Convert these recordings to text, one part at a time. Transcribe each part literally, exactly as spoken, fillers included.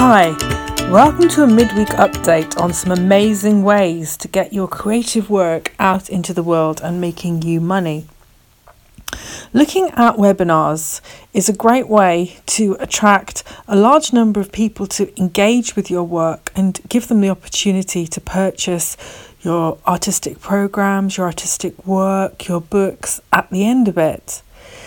Hi, welcome to a midweek update on some amazing ways to get your creative work out into the world and making you money. Looking at webinars is a great way to attract a large number of people to engage with your work and give them the opportunity to purchase your artistic programs, your artistic work, your books at the end of it.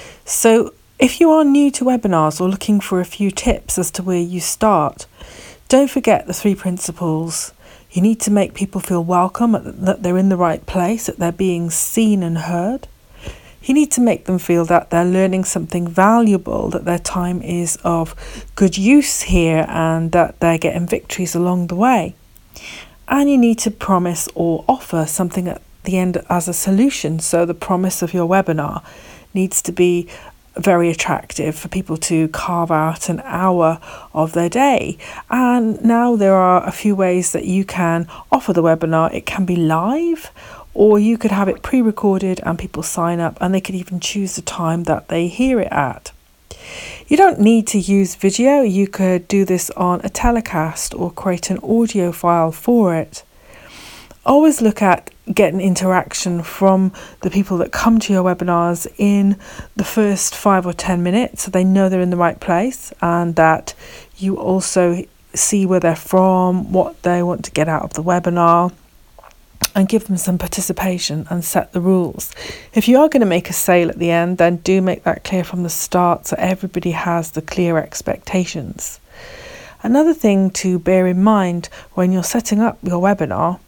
So if you are new to webinars or looking for a few tips as to where you start, don't forget the three principles. You need to make people feel welcome, that they're in the right place, that they're being seen and heard. You need to make them feel that they're learning something valuable, that their time is of good use here and that they're getting victories along the way. And you need to promise or offer something at the end as a solution. So the promise of your webinar needs to be very attractive for people to carve out an hour of their day. And now there are a few ways that you can offer the webinar. It can be live, or you could have it pre-recorded and people sign up and they could even choose the time that they hear it at. You don't need to use video. You could do this on a telecast or create an audio file for it. Always look at getting interaction from the people that come to your webinars in the first five or ten minutes, so they know they're in the right place, and that you also see where they're from, what they want to get out of the webinar, and give them some participation and set the rules. If you are going to make a sale at the end, then do make that clear from the start so everybody has the clear expectations. Another thing to bear in mind when you're setting up your webinar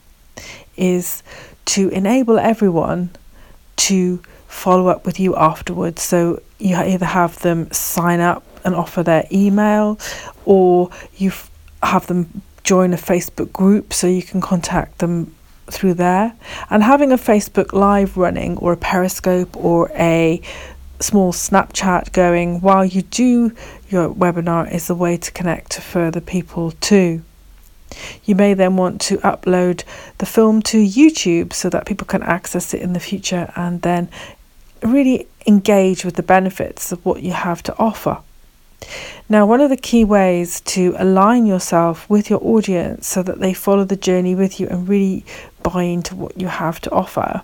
is to enable everyone to follow up with you afterwards. So you either have them sign up and offer their email, or you have them join a Facebook group so you can contact them through there. And having a Facebook Live running, or a Periscope, or a small Snapchat going while you do your webinar is a way to connect to further people too. You may then want to upload the film to YouTube so that people can access it in the future and then really engage with the benefits of what you have to offer. Now, one of the key ways to align yourself with your audience so that they follow the journey with you and really buy into what you have to offer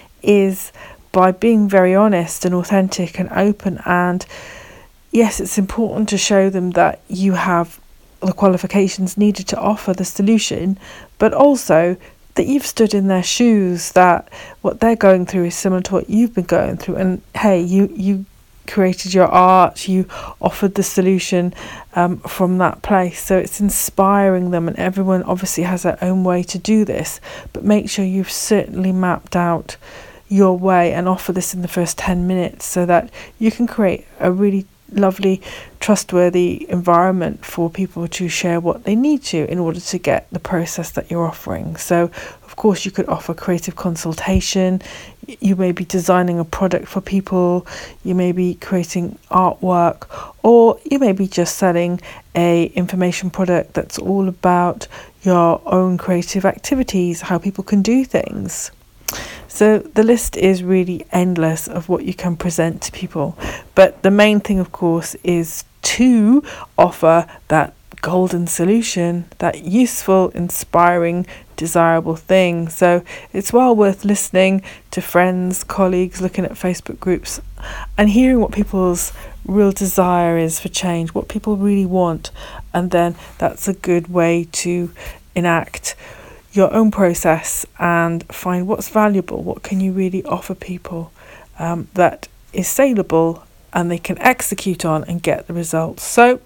is by being very honest and authentic and open. And yes, it's important to show them that you have the qualifications needed to offer the solution, but also that you've stood in their shoes, that what they're going through is similar to what you've been going through, and hey, you you created your art, you offered the solution um, from that place. So it's inspiring them, and everyone obviously has their own way to do this, but make sure you've certainly mapped out your way and offer this in the first ten minutes so that you can create a really lovely, trustworthy environment for people to share what they need to in order to get the process that you're offering. So of course you could offer creative consultation, you may be designing a product for people, you may be creating artwork, or you may be just selling a information product that's all about your own creative activities, how people can do things. So the list is really endless of what you can present to people. But the main thing, of course, is to offer that golden solution, that useful, inspiring, desirable thing. So it's well worth listening to friends, colleagues, looking at Facebook groups and hearing what people's real desire is for change, what people really want. And then that's a good way to enact your own process and find what's valuable, what can you really offer people um, that is saleable and they can execute on and get the results. So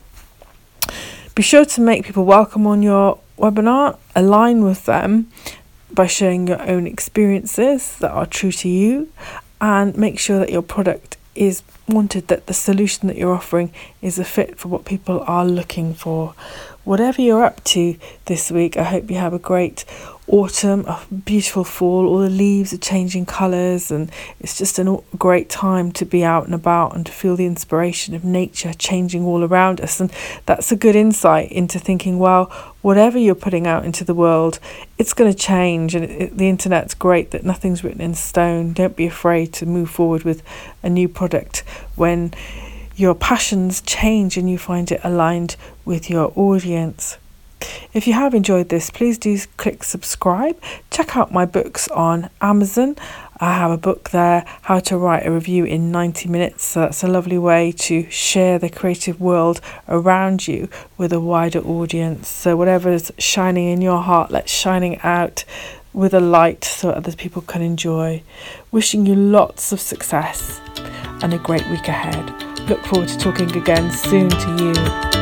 be sure to make people welcome on your webinar, align with them by sharing your own experiences that are true to you, and make sure that your product is wanted, that the solution that you're offering is a fit for what people are looking for. Whatever you're up to this week, I hope you have a great autumn, a beautiful fall. All the leaves are changing colours, and it's just a great time to be out and about and to feel the inspiration of nature changing all around us. And that's a good insight into thinking, well, whatever you're putting out into the world, it's going to change. And it, it, the internet's great that nothing's written in stone. Don't be afraid to move forward with a new product when your passions change and you find it aligned with your audience. If you have enjoyed this, please do click subscribe. Check out my books on Amazon. I have a book there, How to Write a Review in ninety minutes. So that's a lovely way to share the creative world around you with a wider audience. So whatever's shining in your heart, let's shining out with a light so other people can enjoy. Wishing you lots of success and a great week ahead. Look forward to talking again soon to you.